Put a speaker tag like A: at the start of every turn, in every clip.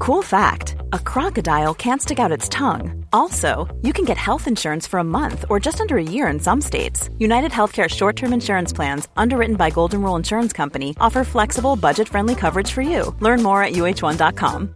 A: Cool fact, a crocodile can't stick out its tongue. Also, you can get health insurance for a month or just under a year in some states. United Healthcare short-term insurance plans, underwritten by Golden Rule Insurance Company, offer flexible, budget-friendly coverage for you. Learn more at uh1.com.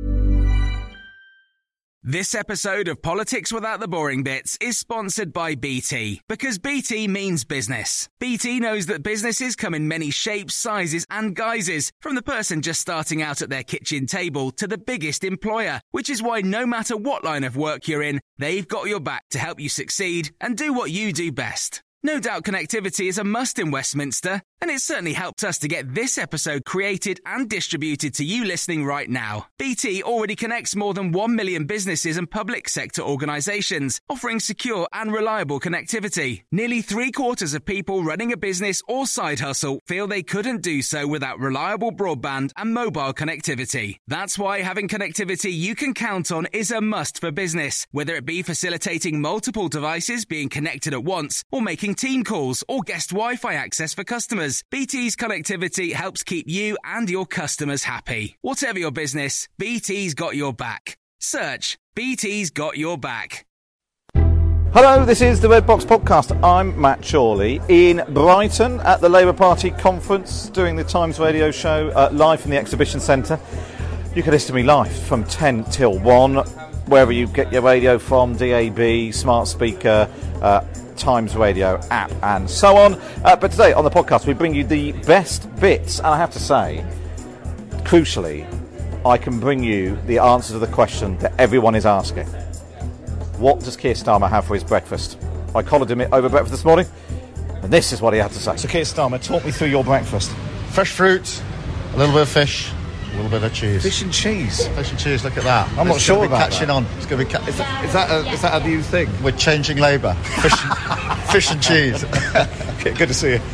B: This episode of Politics Without the Boring Bits is sponsored by BT, because BT means business. BT knows that businesses come in many shapes, sizes and guises, from the person just starting out at their kitchen table to the biggest employer, which is why no matter what line of work you're in, they've got your back to help you succeed and do what you do best. No doubt connectivity is a must in Westminster, and it's certainly helped us to get this episode created and distributed to you listening right now. BT already connects more than 1 million businesses and public sector organisations, offering secure and reliable connectivity. Nearly 3/4 of people running a business or side hustle feel they couldn't do so without reliable broadband and mobile connectivity. That's why having connectivity you can count on is a must for business, whether it be facilitating multiple devices being connected at once, or making team calls or guest Wi-Fi access for customers. BT's connectivity helps keep you and your customers happy. Whatever your business, BT's got your back. Search BT's got your back.
C: Hello, this is the Red Box Podcast. I'm Matt Chorley in Brighton at the Labour Party conference, doing the Times Radio show live from the Exhibition Centre. You can listen to me live from 10 till 1, wherever you get your radio from, DAB, smart speaker, Times Radio app and so on. But today on the podcast we bring you the best bits, and I have to say, crucially, I can bring you the answer to the question that everyone is asking. What does Keir Starmer have for his breakfast? I collared him over breakfast this morning, and this is what he had to say. So Keir Starmer, talk me through your breakfast.
D: Fresh fruit, a little bit of fish, a little bit of cheese.
C: Fish and cheese?
D: Fish and cheese, look at that.
C: I'm not sure about
D: catching
C: that.
D: on. It's going to be
C: Is that a new thing?
D: We're changing Labour. Fish and cheese.
C: Okay, good to see you.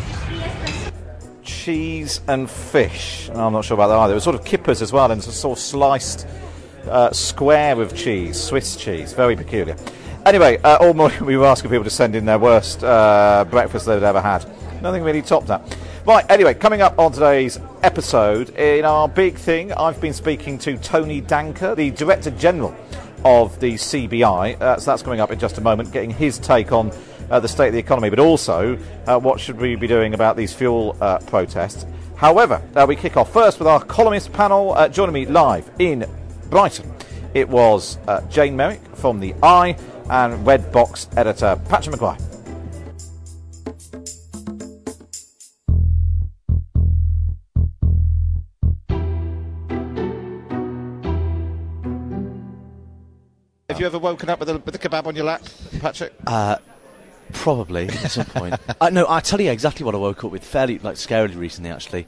C: Cheese and fish. Oh, I'm not sure about that either. There were sort of kippers as well, and a sort of sliced square of cheese, Swiss cheese. Very peculiar. Anyway, all morning we were asking people to send in their worst breakfast they'd ever had. Nothing really topped that. Right, anyway, coming up on today's episode, in our big thing, I've been speaking to Tony Danker, the Director General of the CBI. So that's coming up in just a moment, getting his take on the state of the economy, but also what should we be doing about these fuel protests. However, we kick off first with our columnist panel. Joining me live in Brighton, it was Jane Merrick from The Eye and Red Box editor Patrick Maguire. Have you ever woken up with a kebab on your lap, Patrick?
E: Probably at some point. No, I'll tell you exactly what I woke up with fairly, scarily recently, actually.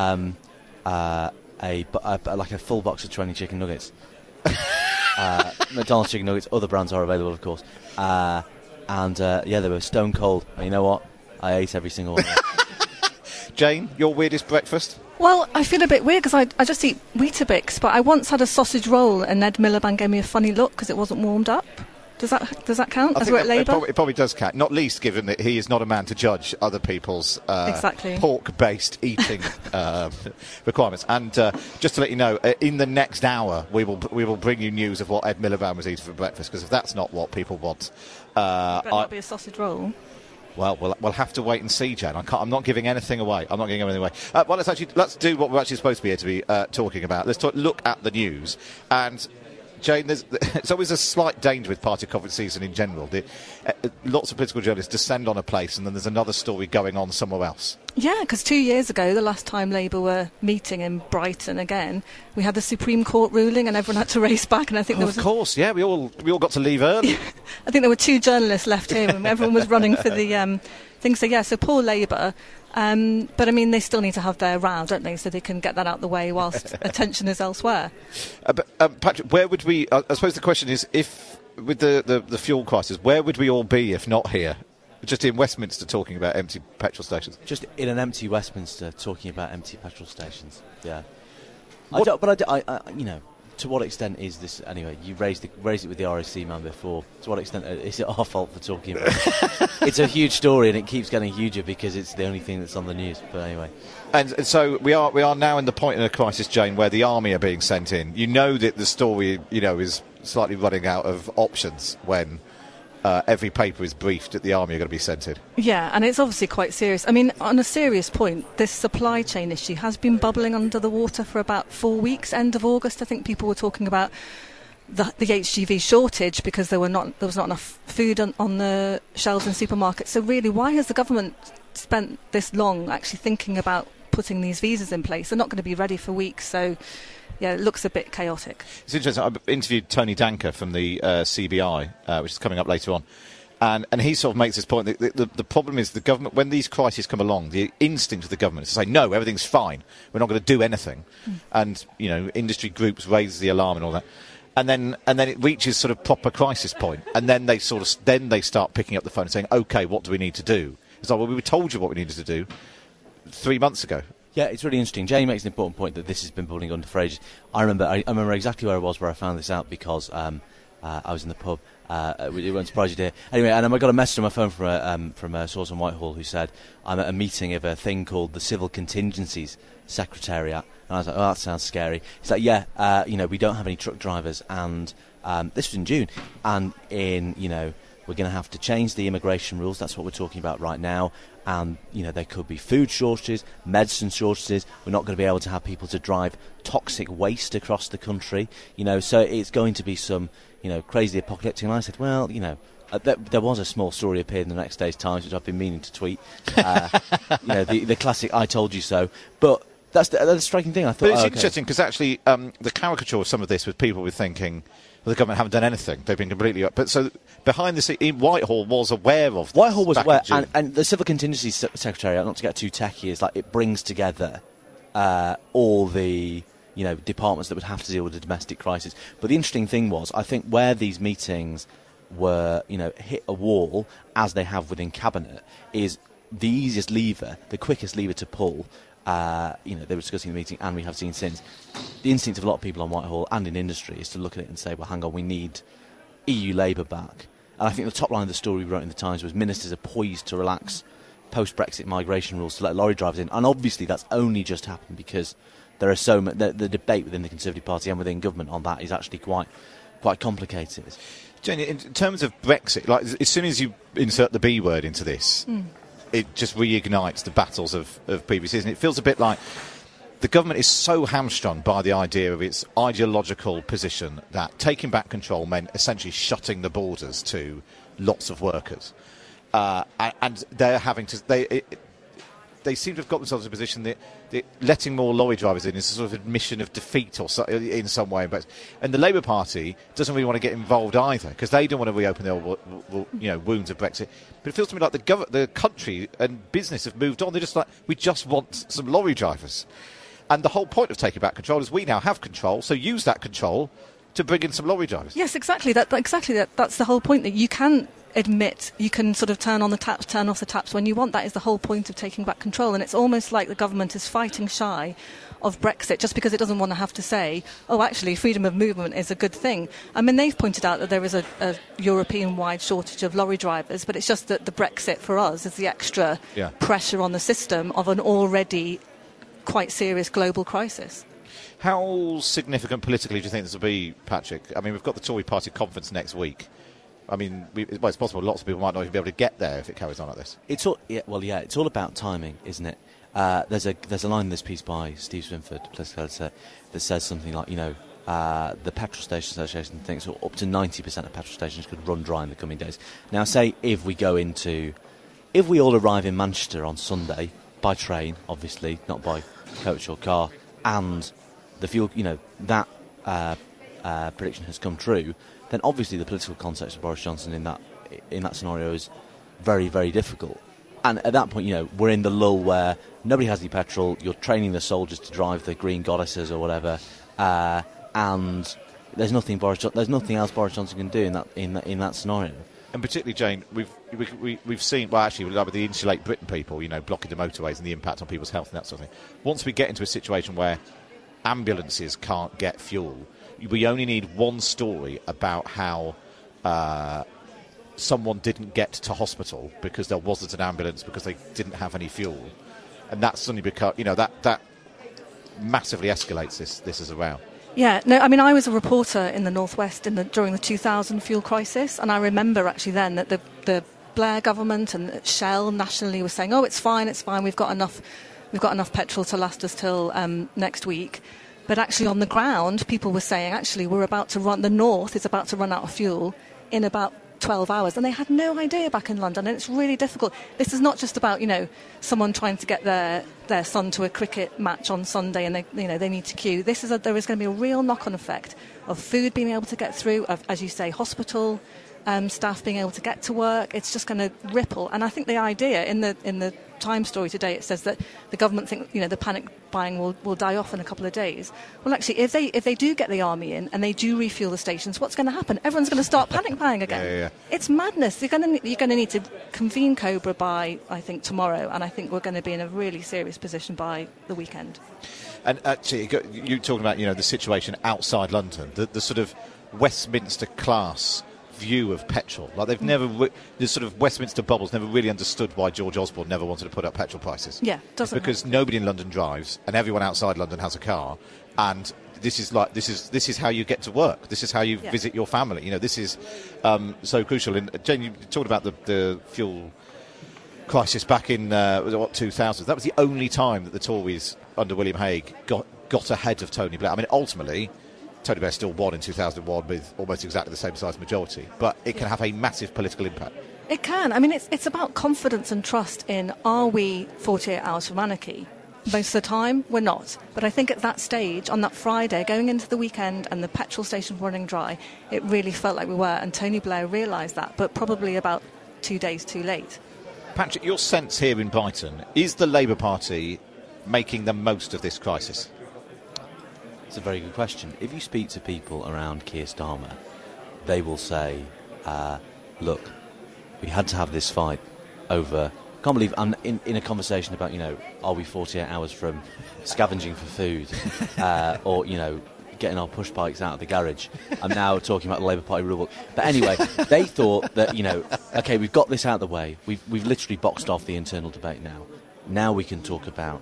E: Like a full box of 20 chicken nuggets. McDonald's chicken nuggets, other brands are available, of course. They were stone cold. And you know what? I ate every single one.
C: Jane, your weirdest breakfast?
F: Well, I feel a bit weird because I just eat Weetabix, but I once had a sausage roll and Ed Miliband gave me a funny look because it wasn't warmed up. Does that count as we're at Labour?
C: It probably does count, not least given that he is not a man to judge other people's pork-based eating requirements. And just to let you know, in the next hour we will bring you news of what Ed Miliband was eating for breakfast, because if that's not what people want,
F: it better not be a sausage roll.
C: Well, we'll have to wait and see, Jan. I'm not giving anything away. Well, let's do what we're actually supposed to be here to be talking about. Let's look at the news. And Jane, it's always a slight danger with party conference season in general. Lots of political journalists descend on a place and then there's another story going on somewhere else.
F: Yeah, because 2 years ago, the last time Labour were meeting in Brighton again, we had the Supreme Court ruling and everyone had to race back. And I think
C: of course, yeah, we all got to leave early.
F: I think there were 2 journalists left here and everyone was running for the thing. So, yeah, so poor Labour. But, I mean, they still need to have their row, don't they, so they can get that out the way whilst attention is elsewhere.
C: Patrick, where would we... I suppose the question is, if with the fuel crisis, where would we all be if not here? Just in Westminster talking about empty petrol stations?
E: Just in an empty Westminster talking about empty petrol stations, yeah. to what extent is this, anyway, you raised it with the RSC man before, to what extent is it our fault for talking about it? It's a huge story and it keeps getting huger because it's the only thing that's on the news, but anyway.
C: And so we are now in the point in a crisis, Jane, where the army are being sent in. You know that the story, is slightly running out of options when every paper is briefed that the army are going to be sent in.
F: Yeah, and it's obviously quite serious. I mean, on a serious point, this supply chain issue has been bubbling under the water for about 4 weeks. End of August, I think people were talking about the HGV shortage because there was not enough food on the shelves in supermarkets. So really, why has the government spent this long actually thinking about putting these visas in place? They're not going to be ready for weeks, so yeah, it looks a bit chaotic.
C: It's interesting. I've interviewed Tony Danker from the CBI, which is coming up later on, and he sort of makes this point that the problem is the government, when these crises come along, the instinct of the government is to say, no, everything's fine, we're not going to do anything. And, industry groups raise the alarm and all that. And then it reaches sort of proper crisis point, and then they start picking up the phone and saying, OK, what do we need to do? It's like, well, we told you what we needed to do 3 months ago.
E: Yeah, it's really interesting. Jane makes an important point that this has been bubbling under for ages. I remember exactly where I was where I found this out because I was in the pub. It won't surprise you to hear. Anyway, and I got a message on my phone from a source in Whitehall who said, I'm at a meeting of a thing called the Civil Contingencies Secretariat. And I was like, oh, that sounds scary. He's like, yeah, we don't have any truck drivers. And this was in June. And we're going to have to change the immigration rules. That's what we're talking about right now. And, there could be food shortages, medicine shortages. We're not going to be able to have people to drive toxic waste across the country. So it's going to be some, crazy apocalyptic. And I said, well, there was a small story appeared in the next day's Times, which I've been meaning to tweet. The classic "I told you so." But that's the striking thing. I thought.
C: But it's interesting because actually, the caricature of some of this was people were thinking, well, the government haven't done anything. They've been completely up. But so behind the scene, Whitehall was aware of this.
E: Whitehall was aware, and the Civil Contingency Secretariat, not to get too techy, is like it brings together all the departments that would have to deal with the domestic crisis. But the interesting thing was, I think, where these meetings were hit a wall, as they have within cabinet, is the easiest lever, the quickest lever to pull. They were discussing in the meeting, and we have seen since, the instinct of a lot of people on Whitehall and in industry is to look at it and say, well, hang on, we need EU Labour back. And I think the top line of the story we wrote in the Times was ministers are poised to relax post-Brexit migration rules to let lorry drivers in. And obviously that's only just happened because there are so many, the debate within the Conservative Party and within government on that is actually quite complicated.
C: Jenny, in terms of Brexit, like as soon as you insert the B word into this, it just reignites the battles of PBCs. And it feels a bit like the government is so hamstrung by the idea of its ideological position that taking back control meant essentially shutting the borders to lots of workers. And they're having to... They seem to have got themselves in a position that letting more lorry drivers in is a sort of admission of defeat or so, in some way. And the Labour Party doesn't really want to get involved either because they don't want to reopen the wounds of Brexit. But it feels to me like the country and business have moved on. They're just like, we just want some lorry drivers. And the whole point of taking back control is we now have control, so use that control to bring in some lorry drivers.
F: Yes, exactly. That's the whole point, that you can admit, you can sort of turn on the taps, turn off the taps when you want. That is the whole point of taking back control. And it's almost like the government is fighting shy of Brexit just because it doesn't want to have to say, oh, actually, freedom of movement is a good thing. I mean, they've pointed out that there is a European-wide shortage of lorry drivers, but it's just that the Brexit for us is the extra pressure on the system of an already quite serious global crisis.
C: How significant politically do you think this will be, Patrick? I mean, we've got the Tory party conference next week. I mean, it's possible lots of people might not even be able to get there if it carries on like this. It's
E: all about timing, isn't it? There's a line in this piece by Steve Swinford, political editor, that says something like, the Petrol Station Association thinks up to 90% of petrol stations could run dry in the coming days. Now, say if we all arrive in Manchester on Sunday by train, obviously, not by coach or car, and the fuel, that prediction has come true, then obviously the political context of Boris Johnson in that scenario is very, very difficult. And at that point, we're in the lull where nobody has any petrol, you're training the soldiers to drive the green goddesses or whatever, and there's nothing else Boris Johnson can do in that scenario.
C: And particularly, Jane, we've seen, well, actually, like with the Insulate Britain people, blocking the motorways and the impact on people's health and that sort of thing. Once we get into a situation where ambulances can't get fuel, we only need one story about how someone didn't get to hospital because there wasn't an ambulance because they didn't have any fuel, and that's suddenly because that massively escalates this as a row.
F: Yeah, no, I mean, I was a reporter in the Northwest during the 2000 fuel crisis, and I remember actually then that the Blair government and Shell nationally was saying, "Oh, it's fine, we've got enough petrol to last us till next week." But actually, on the ground, people were saying, "Actually, the North is about to run out of fuel in about 12 hours," and they had no idea back in London, and it's really difficult. This is not just about someone trying to get their son to a cricket match on Sunday and they need to queue. There is going to be a real knock-on effect of food being able to get through, of, as you say, hospital staff being able to get to work. It's just going to ripple, and I think the idea in the Times story today, it says that the government think the panic buying will die off in a couple of days. Well, actually, if they do get the army in and they do refuel the stations, what's going to happen? Everyone's going to start panic buying again.
C: Yeah.
F: It's madness. You're going to need to convene Cobra by, I think, tomorrow, and I think we're going to be in a really serious position by the weekend. And
C: actually, you're talking about the situation outside London, the sort of Westminster class view of petrol. Like they've never, the sort of Westminster bubbles never really understood why George Osborne never wanted to put up petrol prices.
F: Yeah, doesn't
C: it's because nobody in London drives and everyone outside London has a car, and this is how you get to work. This is how you visit your family. This is so crucial. And Jane, you talked about the fuel crisis back in 2000. That was the only time that the Tories under William Hague got ahead of Tony Blair. I mean, ultimately, Tony Blair still won in 2001 with almost exactly the same size majority, but it can have a massive political impact.
F: It can. I mean, it's about confidence and trust in, are we 48 hours from anarchy? Most of the time, we're not. But I think at that stage, on that Friday, going into the weekend and the petrol station running dry, it really felt like we were, and Tony Blair realised that, but probably about 2 days too late.
C: Patrick, your sense here in Brighton, is the Labour Party making the most of this crisis?
E: It's a very good question. If you speak to people around Keir Starmer, they will say, look, we had to have this fight over... I can't believe I'm in a conversation about, are we 48 hours from scavenging for food or, getting our push bikes out of the garage. I'm now talking about the Labour Party rule book. But anyway, they thought that, OK, we've got this out of the way. We've literally boxed off the internal debate now. Now we can talk about...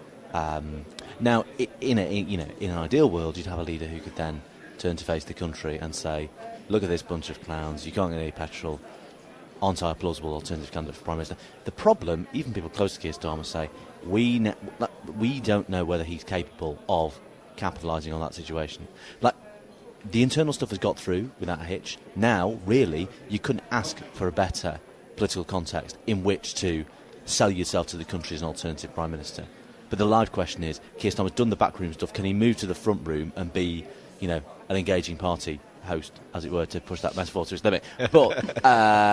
E: Now, in an ideal world, you'd have a leader who could then turn to face the country and say, look at this bunch of clowns, you can't get any petrol, aren't I a plausible alternative candidate for Prime Minister? The problem, even people close to Keir Starmer say, we don't know whether he's capable of capitalising on that situation. Like, the internal stuff has got through without a hitch. Now, really, you couldn't ask for a better political context in which to sell yourself to the country as an alternative Prime Minister. But the live question is, Keir Starmer's done the backroom stuff. Can he move to the front room and be, an engaging party host, as it were, to push that metaphor to its limit? But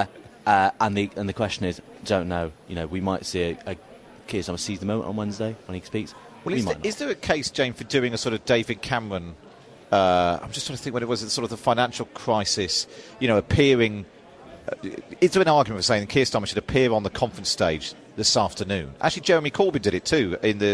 E: and the question is, don't know. We might see a Keir Starmer seize the moment on Wednesday when he speaks.
C: Well, is there a case, Jane, for doing a sort of David Cameron? I'm just trying to think when it was sort of the financial crisis. Appearing. Is there an argument for saying Keir Starmer should appear on the conference stage this afternoon? Actually, Jeremy Corbyn did it too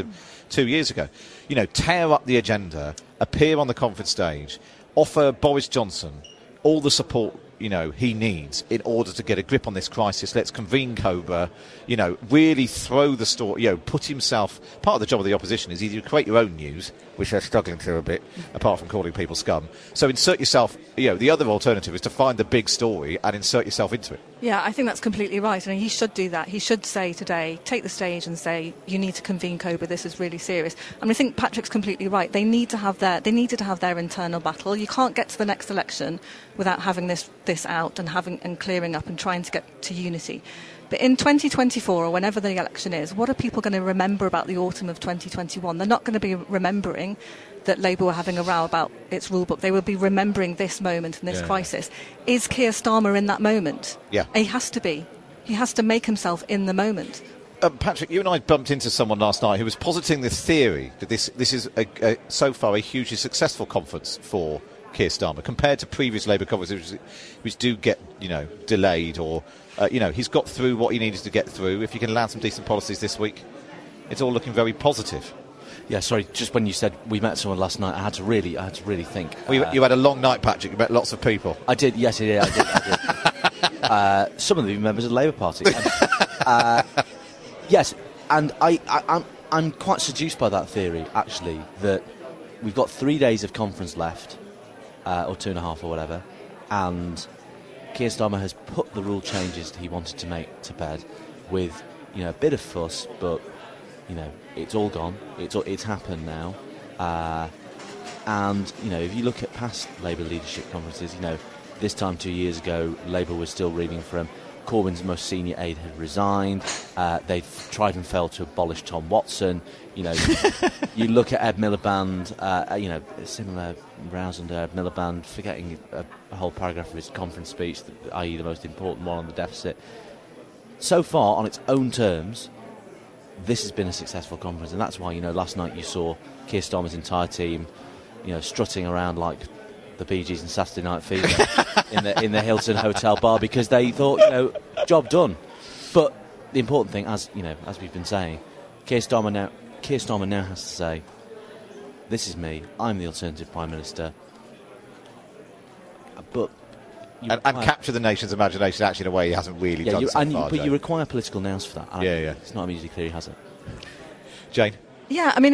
C: 2 years ago. Tear up the agenda, appear on the conference stage, offer Boris Johnson all the support he needs in order to get a grip on this crisis. Let's convene Cobra, really throw the story, put himself... Part of the job of the opposition is either you create your own news, which they're struggling to a bit, apart from calling people scum. So insert yourself, the other alternative is to find the big story and insert yourself into it.
F: Yeah, I think that's completely right, and he should do that. He should say today, take the stage and say, you need to convene Cobra, this is really serious. I think Patrick's completely right. They needed to have their internal battle. You can't get to the next election without having this out and clearing up and trying to get to unity. But in 2024, or whenever the election is, what are people going to remember about the autumn of 2021? They're not going to be remembering that Labour were having a row about its rule book. They will be remembering this moment and this crisis. Is Keir Starmer in that moment?
C: Yeah.
F: He has to be. He has to make himself in the moment.
C: Patrick, you and I bumped into someone last night who was positing the theory that this is so far a hugely successful conference for Keir Starmer compared to previous Labour conferences, which do get delayed or he's got through what he needed to get through. If you can land some decent policies this week, it's all looking very positive.
E: Yeah, sorry. Just when you said we met someone last night, I had to really think.
C: Well, you had a long night, Patrick. You met lots of people.
E: I did. Yes, I did. Some of them members of the Labour Party. Yes, and I'm quite seduced by that theory, actually, that we've got 3 days of conference left, or 2.5 or whatever, and Keir Starmer has put the rule changes that he wanted to make to bed with, a bit of fuss, but, it's all gone. It's happened now. And, if you look at past Labour leadership conferences, this time 2 years ago, Labour was still reeling from Corbyn's most senior aide had resigned. They've tried and failed to abolish Tom Watson. You look at Ed Miliband, similar rows under Ed Miliband, forgetting a whole paragraph of his conference speech, i.e. the most important one on the deficit. So far, on its own terms, this has been a successful conference, and that's why, last night you saw Keir Starmer's entire team, strutting around like the Bee Gees and Saturday Night Fever in the Hilton Hotel bar, because they thought, job done. But the important thing, as we've been saying, Keir Starmer now has to say, this is me, I'm the alternative Prime Minister. But
C: and capture the nation's imagination, actually, in a way he hasn't really done so far.
E: But you require political nous for that. It's not immediately clear he has it.
C: Jane?
F: Yeah, I mean,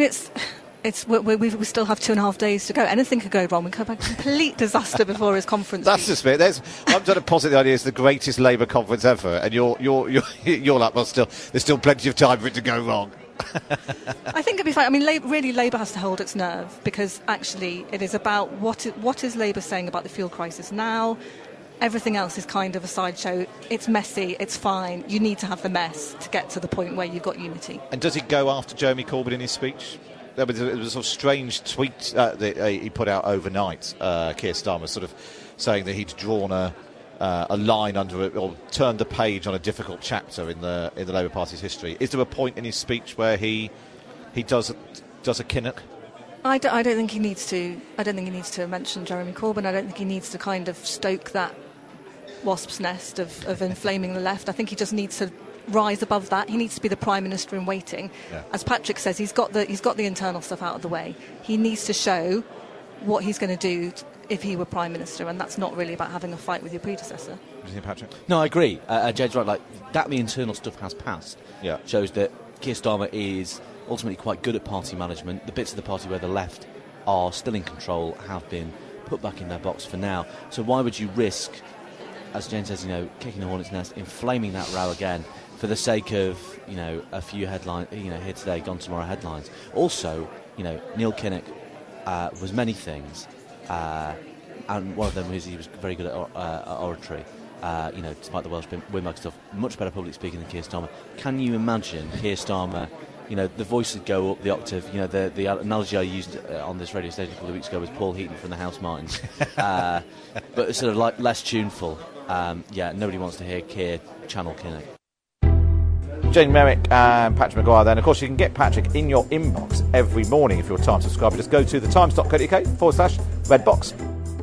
F: we still have 2.5 days to go. Anything could go wrong. We could have a complete disaster before his conference.
C: That's just it. I'm trying to posit the idea it's the greatest Labour conference ever, and you're like, well, there's still plenty of time for it to go wrong.
F: I think it'd be fine. I mean, Labour has to hold its nerve, because actually it is about what is Labour saying about the fuel crisis now. Everything else is kind of a sideshow. It's messy, it's fine. You need to have the mess to get to the point where you've got unity. And
C: does he go after Jeremy Corbyn in his speech? There was a sort of strange tweet that he put out overnight, Keir Starmer, sort of saying that he'd drawn a line under it, or turned the page on a difficult chapter in the Labour Party's history. Is there a point in his speech where he does a Kinnock?
F: I don't think he needs to. I don't think he needs to mention Jeremy Corbyn. I don't think he needs to kind of stoke that wasp's nest of inflaming the left. I think he just needs to rise above that. He needs to be the Prime Minister in waiting. Yeah. As Patrick says, he's got the internal stuff out of the way. He needs to show what he's going to do if he were Prime Minister, and that's not really about having a fight with your predecessor.
C: What do you think, Patrick?
E: No, I agree. Jade's right. Like that, the internal stuff has passed.
C: Yeah.
E: Shows that Keir Starmer is ultimately quite good at party management. The bits of the party where the left are still in control have been put back in their box for now. So why would you risk, as Jane says, kicking the hornet's nest, inflaming that row again for the sake of, a few headlines, here today, gone tomorrow headlines. Also, Neil Kinnock was many things, and one of them was he was very good at oratory. Despite the Welsh windbag stuff, much better public speaking than Keir Starmer. Can you imagine Keir Starmer? The voice would go up the octave. The analogy I used on this radio station a couple of weeks ago was Paul Heaton from the House Martins, but sort of like less tuneful. Nobody wants to hear Keir channel Kinnock.
C: Jane Merrick and Patrick Maguire then. Of course, you can get Patrick in your inbox every morning if you're a Times subscriber. Just go to thetimes.co.uk/redbox.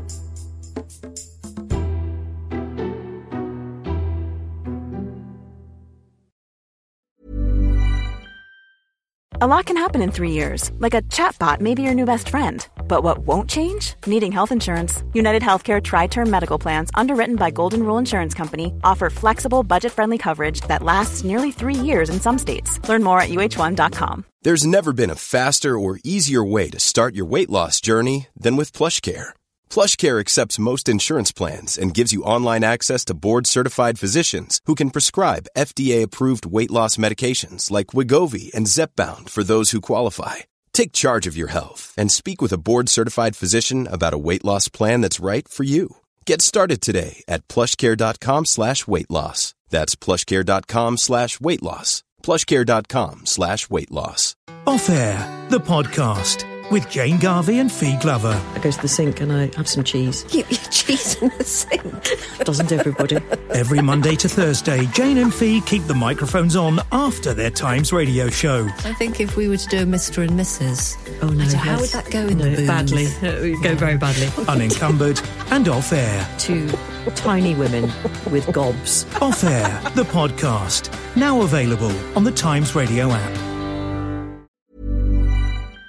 A: A lot can happen in 3 years, like a chatbot may be your new best friend. But what won't change? Needing health insurance. United Healthcare Tri-Term Medical Plans, underwritten by Golden Rule Insurance Company, offer flexible, budget-friendly coverage that lasts nearly 3 years in some states. Learn more at uh1.com.
G: There's never been a faster or easier way to start your weight loss journey than with PlushCare. PlushCare accepts most insurance plans and gives you online access to board-certified physicians who can prescribe FDA-approved weight loss medications like Wegovy and Zepbound for those who qualify. Take charge of your health and speak with a board-certified physician about a weight loss plan that's right for you. Get started today at plushcare.com/weightloss. That's plushcare.com/weightloss. plushcare.com/weightloss.
H: Off Air, the podcast with Jane Garvey and Fee Glover.
I: I go to the sink and I have some cheese.
J: You eat cheese in the sink?
I: Doesn't everybody?
H: Every Monday to Thursday, Jane and Fee keep the microphones on after their Times radio show.
J: I think if we were to do a Mr. and Mrs.
I: Oh no,
J: how would that go in the booth?
I: Badly. It would go very badly.
H: Unencumbered and Off Air.
I: Two tiny women with gobs.
H: Off Air, the podcast. Now available on the Times radio app.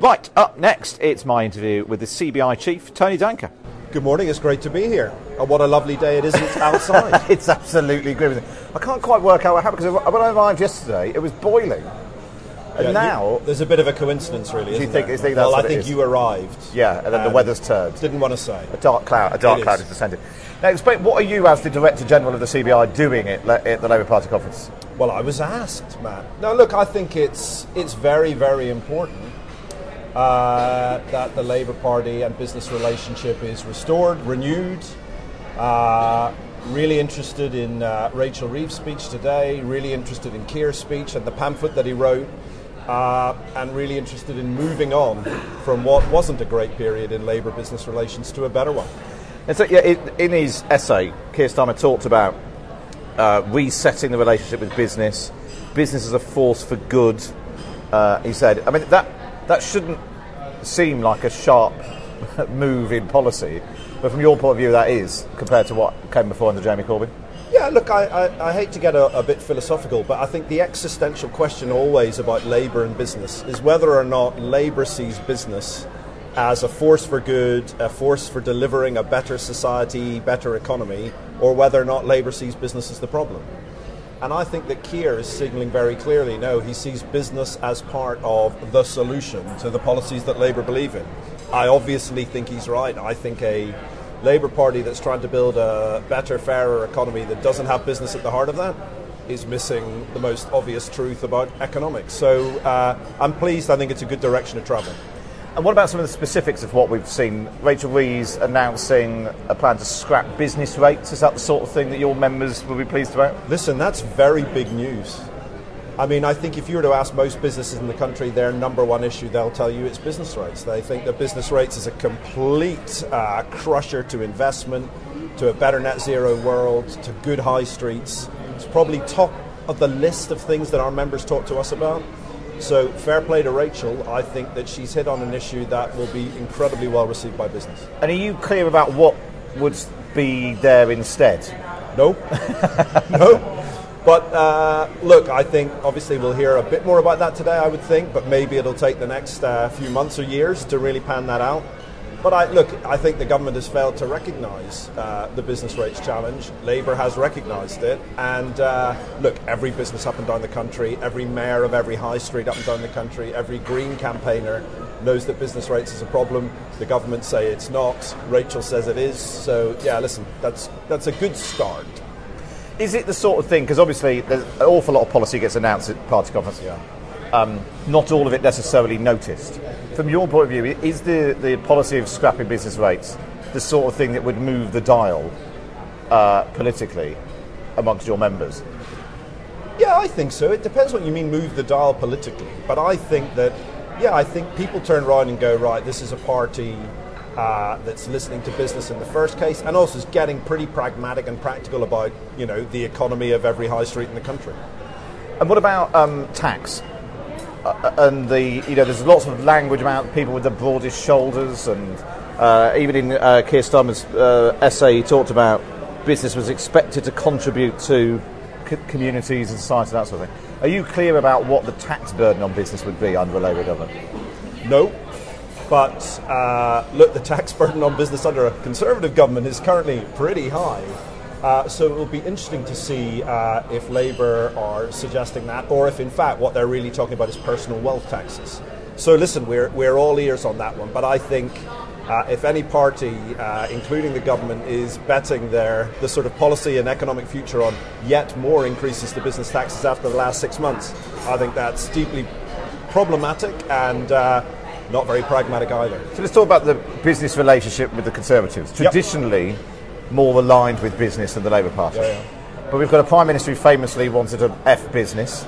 C: Right, up next, it's my interview with the CBI chief, Tony Danker.
K: Good morning, it's great to be here. And what a lovely day it is, and it's outside.
C: It's absolutely grim. I can't quite work out what happened, because when I arrived yesterday, it was boiling. And now...
K: there's a bit of a coincidence, really, isn't there?
C: You think that's what
K: I think you arrived.
C: Yeah, and then the weather's turned.
K: Didn't want to say.
C: A dark cloud has descended. Now, explain, what are you, as the Director General of the CBI, doing at the Labour Party conference?
K: Well, I was asked, Matt. Now, look, I think it's very, very important that the Labour Party and business relationship is restored, renewed. Really interested in Rachel Reeves' speech today, really interested in Keir's speech and the pamphlet that he wrote, and really interested in moving on from what wasn't a great period in Labour business relations to a better one.
C: And so, yeah, in his essay, Keir Starmer talked about resetting the relationship with business as a force for good. He said, I mean, that shouldn't seem like a sharp move in policy, but from your point of view, that is, compared to what came before under Jeremy Corbyn.
K: Yeah, look, I hate to get a bit philosophical, but I think the existential question always about Labour and business is whether or not Labour sees business as a force for good, a force for delivering a better society, better economy, or whether or not Labour sees business as the problem. And I think that Keir is signalling very clearly, no, he sees business as part of the solution to the policies that Labour believe in. I obviously think he's right. I think a Labour Party that's trying to build a better, fairer economy that doesn't have business at the heart of that is missing the most obvious truth about economics. So I'm pleased. I think it's a good direction to travel.
C: And what about some of the specifics of what we've seen? Rachel Reeves announcing a plan to scrap business rates. Is that the sort of thing that your members will be pleased about?
K: Listen, that's very big news. I mean, I think if you were to ask most businesses in the country their number one issue, they'll tell you it's business rates. They think that business rates is a complete crusher to investment, to a better net zero world, to good high streets. It's probably top of the list of things that our members talk to us about. So fair play to Rachel. I think that she's hit on an issue that will be incredibly well received by business.
C: And are you clear about what would be there instead?
K: No. No. But look, I think obviously we'll hear a bit more about that today, I would think, but maybe it'll take the next few months or years to really pan that out. But I think the government has failed to recognise the business rates challenge. Labour has recognised it. And look, every business up and down the country, every mayor of every high street up and down the country, every Green campaigner knows that business rates is a problem. The government say it's not. Rachel says it is. So, yeah, listen, that's a good start.
C: Is it the sort of thing, because obviously there's an awful lot of policy gets announced at party conference, not all of it necessarily noticed. From your point of view, is the policy of scrapping business rates the sort of thing that would move the dial politically amongst your members?
K: Yeah, I think so. It depends what you mean move the dial politically. But I think that, I think people turn around and go, right, this is a party that's listening to business in the first case, and also is getting pretty pragmatic and practical about, the economy of every high street in the country.
C: And what about tax? And there's lots of language about people with the broadest shoulders, and even in Keir Starmer's essay, he talked about business was expected to contribute to communities and society, that sort of thing. Are you clear about what the tax burden on business would be under a Labour government?
K: No. But look, the tax burden on business under a Conservative government is currently pretty high. So it will be interesting to see if Labour are suggesting that, or if in fact what they're really talking about is personal wealth taxes. So listen, we're all ears on that one. But I think if any party, including the government, is betting the sort of policy and economic future on yet more increases to business taxes after the last 6 months, I think that's deeply problematic and not very pragmatic either.
C: So let's talk about the business relationship with the Conservatives. Traditionally, more aligned with business than the Labour Party. But we've got a Prime Minister who famously wanted to F business.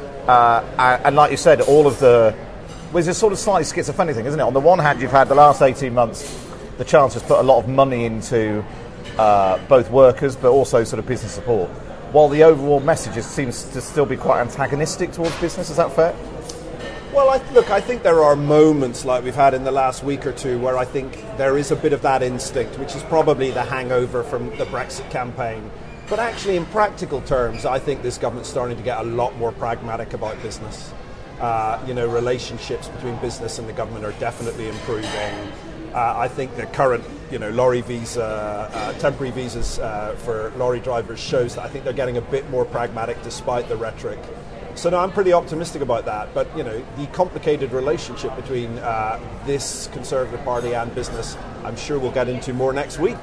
C: And like you said, it's a sort of slightly schizophrenic thing, isn't it? On the one hand, you've had the last 18 months, the Chancellor's put a lot of money into both workers, but also sort of business support, while the overall message seems to still be quite antagonistic towards business. Is that fair?
K: Well, I think there are moments like we've had in the last week or two where I think there is a bit of that instinct, which is probably the hangover from the Brexit campaign. But actually, in practical terms, I think this government's starting to get a lot more pragmatic about business. relationships between business and the government are definitely improving. I think the current, lorry visa, temporary visas for lorry drivers shows that I think they're getting a bit more pragmatic despite the rhetoric. So no, I'm pretty optimistic about that. But, the complicated relationship between this Conservative Party and business, I'm sure we'll get into more next week.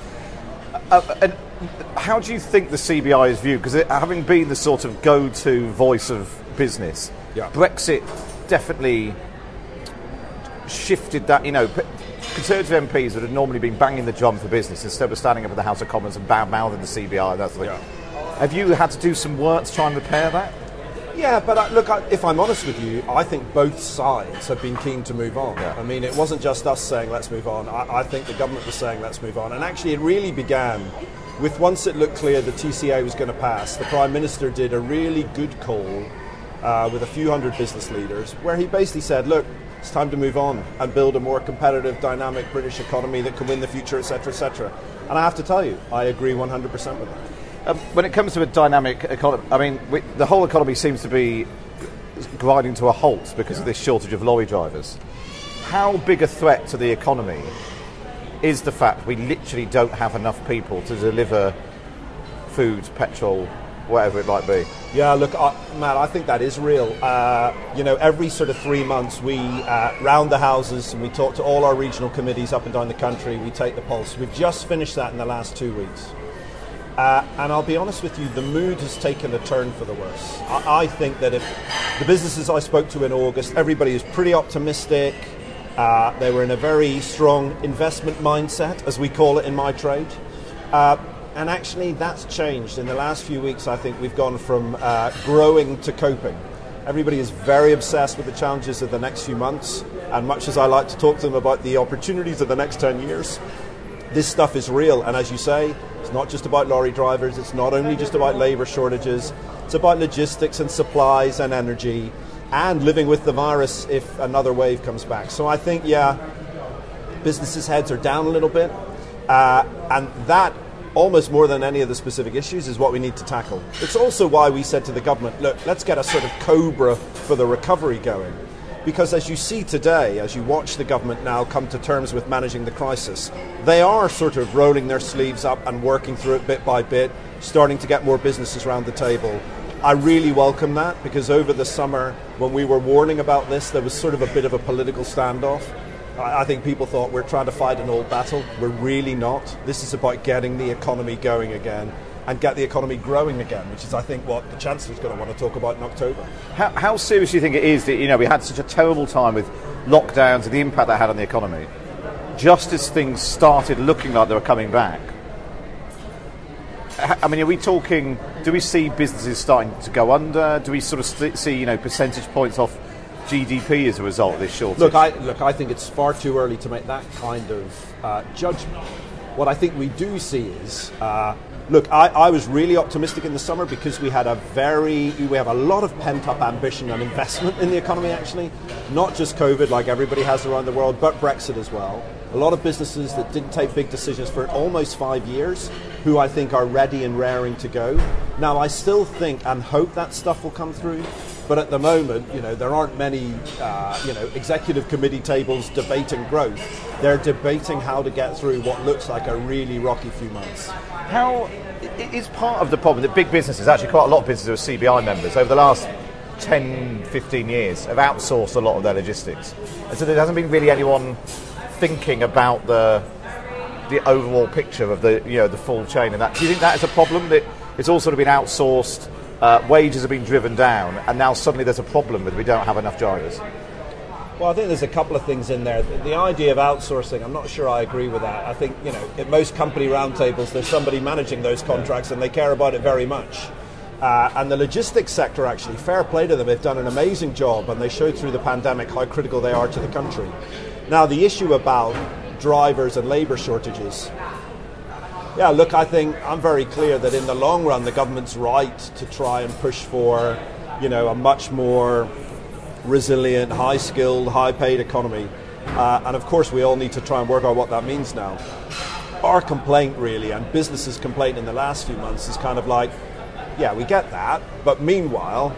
C: And how do you think the CBI is viewed? Because having been the sort of go-to voice of business, Brexit definitely shifted that, Conservative MPs that had normally been banging the drum for business instead of standing up in the House of Commons and bad-mouthing the CBI and that sort of thing. Have you had to do some work to try and repair that?
K: Yeah, but look, if I'm honest with you, I think both sides have been keen to move on. I mean, it wasn't just us saying let's move on. I think the government was saying let's move on. And actually it really began with, once it looked clear the TCA was going to pass, the Prime Minister did a really good call with a few hundred business leaders where he basically said, look, it's time to move on and build a more competitive, dynamic British economy that can win the future, etc., etc. And I have to tell you, I agree 100% with that.
C: When it comes to a dynamic economy, I mean, the whole economy seems to be grinding to a halt because of this shortage of lorry drivers. How big a threat to the economy is the fact we literally don't have enough people to deliver food, petrol, whatever it might be?
K: Yeah, look, Matt, I think that is real. Every sort of 3 months we round the houses and we talk to all our regional committees up and down the country. We take the pulse. We've just finished that in the last 2 weeks. And I'll be honest with you, the mood has taken a turn for the worse. I think that if the businesses I spoke to in August, everybody is pretty optimistic. They were in a very strong investment mindset, as we call it in my trade. And actually that's changed. In the last few weeks, I think we've gone from growing to coping. Everybody is very obsessed with the challenges of the next few months. And much as I like to talk to them about the opportunities of the next 10 years, this stuff is real. And as you say, it's not just about lorry drivers. It's not only just about labour shortages. It's about logistics and supplies and energy and living with the virus if another wave comes back. So I think, businesses' heads are down a little bit. And that, almost more than any of the specific issues, is what we need to tackle. It's also why we said to the government, look, let's get a sort of cobra for the recovery going. Because as you see today, as you watch the government now come to terms with managing the crisis, they are sort of rolling their sleeves up and working through it bit by bit, starting to get more businesses around the table. I really welcome that, because over the summer, when we were warning about this, there was sort of a bit of a political standoff. I think people thought we're trying to fight an old battle. We're really not. This is about getting the economy going again and get the economy growing again, which is, I think, what the Chancellor's going to want to talk about in October.
C: How serious do you think it is that, we had such a terrible time with lockdowns and the impact that had on the economy? Just as things started looking like they were coming back, I mean, are we talking, do we see businesses starting to go under? Do we sort of see, percentage points off GDP as a result of this shortage?
K: Look, I think it's far too early to make that kind of judgment. What I think we do see is, I was really optimistic in the summer because we have a lot of pent-up ambition and investment in the economy, actually. Not just COVID, like everybody has around the world, but Brexit as well. A lot of businesses that didn't take big decisions for almost 5 years, who I think are ready and raring to go. Now, I still think and hope that stuff will come through. But at the moment, there aren't many, executive committee tables debating growth. They're debating how to get through what looks like a really rocky few months.
C: How is part of the problem that big businesses, actually quite a lot of businesses who are CBI members, over the last 10, 15 years have outsourced a lot of their logistics. And so there hasn't been really anyone thinking about the overall picture of the full chain and that. Do you think that is a problem, that it's all sort of been outsourced? Wages have been driven down, and now suddenly there's a problem with we don't have enough drivers?
K: Well, I think there's a couple of things in there. The idea of outsourcing, I'm not sure I agree with that. I think, at most company roundtables, there's somebody managing those contracts and they care about it very much. And the logistics sector, actually, fair play to them, they've done an amazing job, and they showed through the pandemic how critical they are to the country. Now, the issue about drivers and labour shortages, I think I'm very clear that in the long run, the government's right to try and push for, a much more resilient, high-skilled, high-paid economy. And of course, we all need to try and work out what that means now. Our complaint, really, and businesses' complaint in the last few months is kind of like, yeah, we get that. But meanwhile,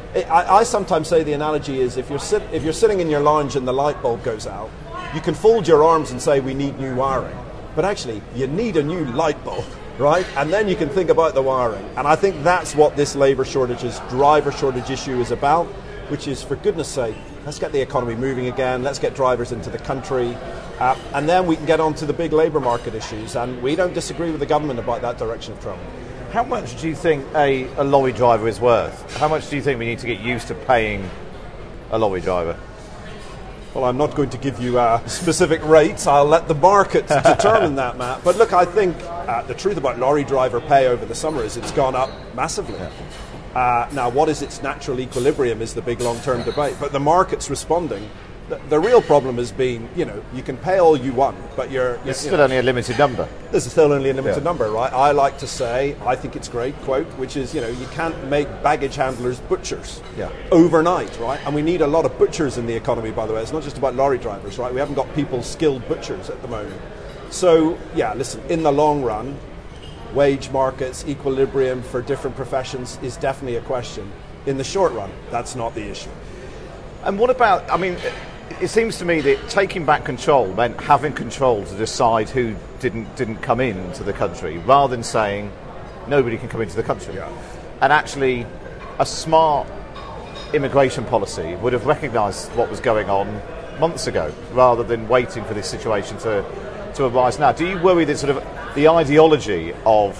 K: I sometimes say the analogy is if you're sitting in your lounge and the light bulb goes out, you can fold your arms and say we need new wiring. But actually, you need a new light bulb, right? And then you can think about the wiring. And I think that's what this driver shortage issue is about, which is, for goodness sake, let's get the economy moving again, let's get drivers into the country, and then we can get on to the big labour market issues. And we don't disagree with the government about that direction of travel.
C: How much do you think a lorry driver is worth? How much do you think we need to get used to paying a lorry driver?
K: Well, I'm not going to give you specific rates. I'll let the market determine that, Matt. But look, I think the truth about lorry driver pay over the summer is it's gone up massively. Now, what is its natural equilibrium is the big long-term debate. But the market's responding. The real problem has been, you can pay all you want, but
C: there's still only a limited number.
K: There's still only a limited number, right? I like to say, I think it's great, quote, which is, you can't make baggage handlers butchers overnight, right? And we need a lot of butchers in the economy, by the way. It's not just about lorry drivers, right? We haven't got people skilled butchers at the moment. So, listen, in the long run, wage markets, equilibrium for different professions is definitely a question. In the short run, that's not the issue.
C: And what about, it seems to me that taking back control meant having control to decide who didn't come into the country, rather than saying nobody can come into the country.
K: Yeah.
C: And actually, a smart immigration policy would have recognised what was going on months ago, rather than waiting for this situation to arise now. Do you worry that sort of the ideology of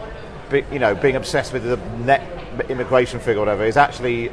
C: being obsessed with the net immigration figure or whatever is actually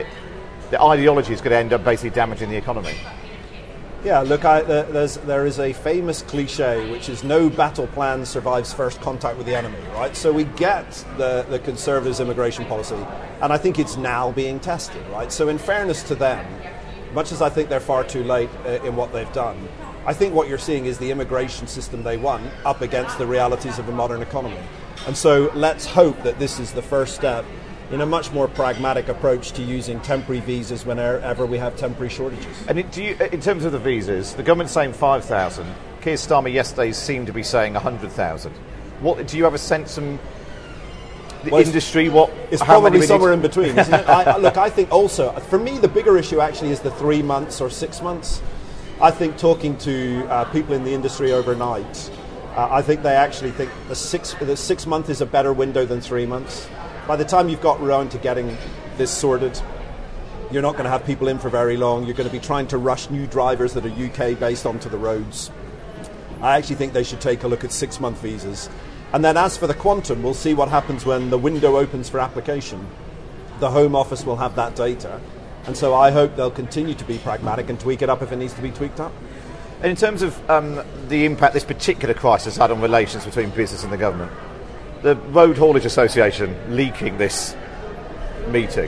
C: the ideology is going to end up basically damaging the economy?
K: Yeah, look, there is a famous cliche, which is no battle plan survives first contact with the enemy, right? So we get the Conservatives' immigration policy, and I think it's now being tested, right? So in fairness to them, much as I think they're far too late in what they've done, I think what you're seeing is the immigration system they won up against the realities of a modern economy. And so let's hope that this is the first step in a much more pragmatic approach to using temporary visas whenever we have temporary shortages.
C: And in terms of the visas, the government's saying 5,000. Keir Starmer yesterday seemed to be saying 100,000. What do you have a sense from the industry?
K: It's probably somewhere in between, isn't it? I think also, for me, the bigger issue actually is the 3 months or 6 months. I think talking to people in the industry overnight, I think they actually think the 6 month is a better window than 3 months. By the time you've got around to getting this sorted, you're not going to have people in for very long. You're going to be trying to rush new drivers that are UK based onto the roads. I actually think they should take a look at 6 month visas. And then as for the quantum, we'll see what happens when the window opens for application. The Home Office will have that data. And so I hope they'll continue to be pragmatic and tweak it up if it needs to be tweaked up.
C: And in terms of the impact this particular crisis had on relations between business and the government, the Road Haulage Association leaking this meeting,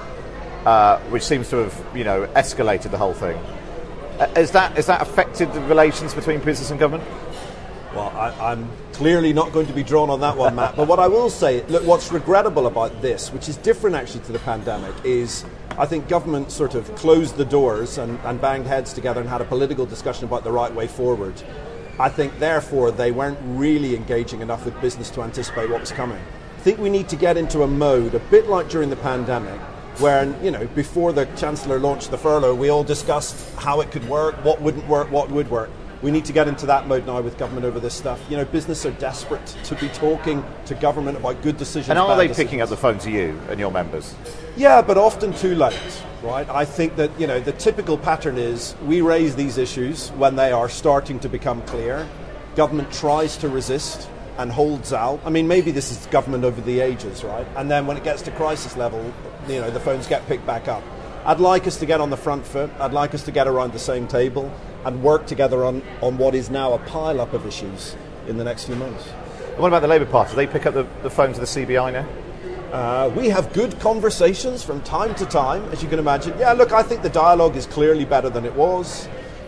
C: which seems to have, escalated the whole thing. Has that affected the relations between business and government?
K: Well, I'm clearly not going to be drawn on that one, Matt. But what I will say, look, what's regrettable about this, which is different actually to the pandemic, is I think government sort of closed the doors and banged heads together and had a political discussion about the right way forward. I think, therefore, they weren't really engaging enough with business to anticipate what was coming. I think we need to get into a mode, a bit like during the pandemic, where, before the Chancellor launched the furlough, we all discussed how it could work, what wouldn't work, what would work. We need to get into that mode now with government over this stuff. Business are desperate to be talking to government about good decisions.
C: And are they picking up the phone to you and your members?
K: Yeah, but often too late, right? I think that, the typical pattern is we raise these issues when they are starting to become clear. Government tries to resist and holds out. I mean, maybe this is government over the ages, right? And then when it gets to crisis level, the phones get picked back up. I'd like us to get on the front foot. I'd like us to get around the same table and work together on what is now a pile-up of issues in the next few months.
C: And what about the Labour Party? Do they pick up the phone to the CBI now?
K: We have good conversations from time to time, as you can imagine. Yeah, look, I think the dialogue is clearly better than it was.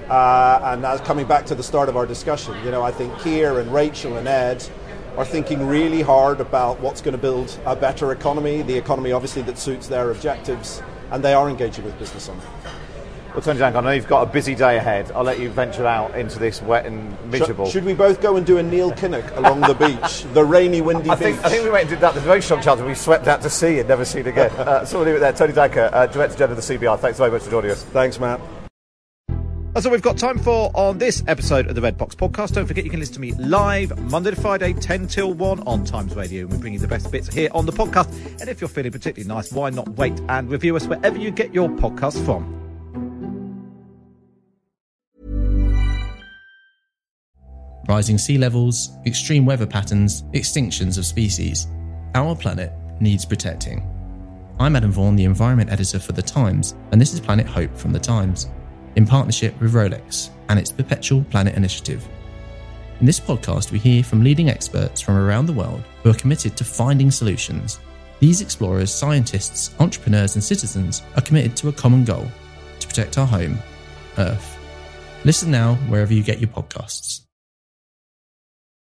K: And as coming back to the start of our discussion, I think Keir and Rachel and Ed are thinking really hard about what's going to build a better economy, the economy obviously that suits their objectives, and they are engaging with business on it.
C: Well, Tony Dank, I know you've got a busy day ahead. I'll let you venture out into this wet and miserable.
K: Should we both go and do a Neil Kinnock along the beach, the rainy, windy beach?
C: I think we went and did that. There's a very strong chance we swept out to sea and never seen again. So we'll leave it there. Tony Danker, Director General of the CBR. Thanks very much for joining us.
K: Thanks, Matt.
C: That's all we've got time for on this episode of the Red Box Podcast. Don't forget you can listen to me live Monday to Friday, 10 till 1 on Times Radio. And we bring you the best bits here on the podcast. And if you're feeling particularly nice, why not wait and review us wherever you get your podcasts from.
L: Rising sea levels, extreme weather patterns, extinctions of species. Our planet needs protecting. I'm Adam Vaughan, the Environment Editor for The Times, and this is Planet Hope from The Times, in partnership with Rolex and its Perpetual Planet Initiative. In this podcast, we hear from leading experts from around the world who are committed to finding solutions. These explorers, scientists, entrepreneurs and citizens are committed to a common goal, to protect our home, Earth. Listen now wherever you get your podcasts.